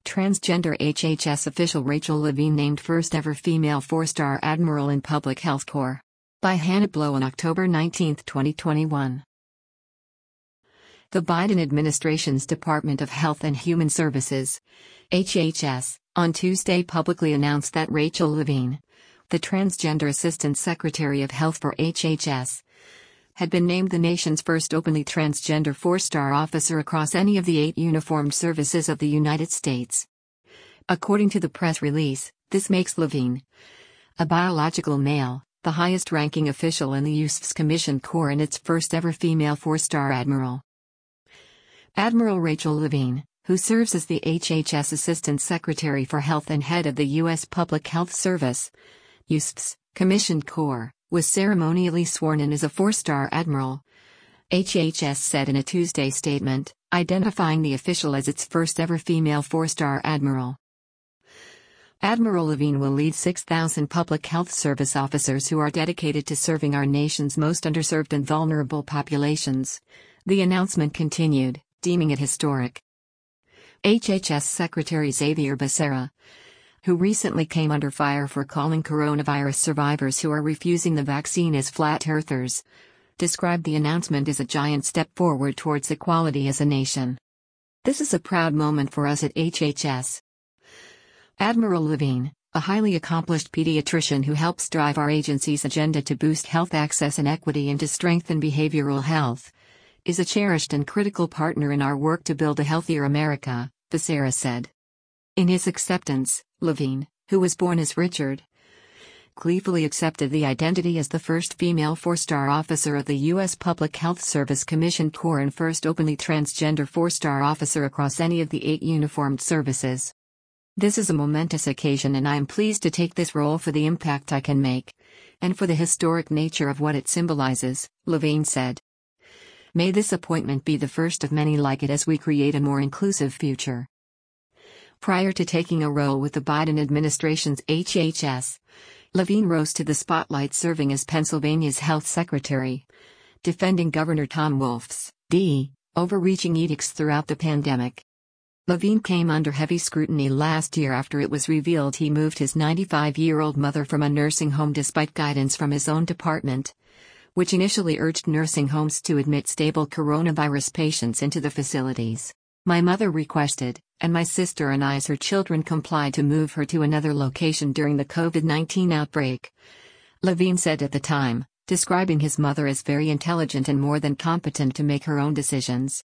Transgender HHS official Rachel Levine named first ever female 4-star admiral in Public Health Corps. By Hannah Blow on October 19, 2021. The Biden administration's Department of Health and Human Services, HHS, on Tuesday publicly announced that Rachel Levine, the Transgender Assistant Secretary of Health for HHS, had been named the nation's first openly transgender 4-star officer across any of the 8 uniformed services of the United States. According to the press release, this makes Levine, a biological male, the highest-ranking official in the USPS Commissioned Corps and its first-ever female 4-star admiral. Admiral Rachel Levine, who serves as the HHS Assistant Secretary for Health and head of the U.S. Public Health Service, USPS, Commissioned Corps, was ceremonially sworn in as a 4-star admiral, HHS said in a Tuesday statement, identifying the official as its first-ever female 4-star admiral. Admiral Levine will lead 6,000 public health service officers who are dedicated to serving our nation's most underserved and vulnerable populations, the announcement continued, deeming it historic. HHS Secretary Xavier Becerra, who recently came under fire for calling coronavirus survivors who are refusing the vaccine as flat earthers, described the announcement as a giant step forward towards equality as a nation. This is a proud moment for us at HHS. Admiral Levine, a highly accomplished pediatrician who helps drive our agency's agenda to boost health access and equity and to strengthen behavioral health, is a cherished and critical partner in our work to build a healthier America, Becerra said. In his acceptance, Levine, who was born as Richard, gleefully accepted the identity as the first female 4-star officer of the U.S. Public Health Service Commissioned Corps and first openly transgender 4-star officer across any of the 8 uniformed services. This is a momentous occasion and I am pleased to take this role for the impact I can make, and for the historic nature of what it symbolizes, Levine said. May this appointment be the first of many like it as we create a more inclusive future. Prior to taking a role with the Biden administration's HHS, Levine rose to the spotlight serving as Pennsylvania's health secretary, defending Governor Tom Wolf's overreaching edicts throughout the pandemic. Levine came under heavy scrutiny last year after it was revealed he moved his 95-year-old mother from a nursing home despite guidance from his own department, which initially urged nursing homes to admit stable coronavirus patients into the facilities. My mother requested, and my sister and I as her children complied to move her to another location during the COVID-19 outbreak, Levine said at the time, describing his mother as very intelligent and more than competent to make her own decisions.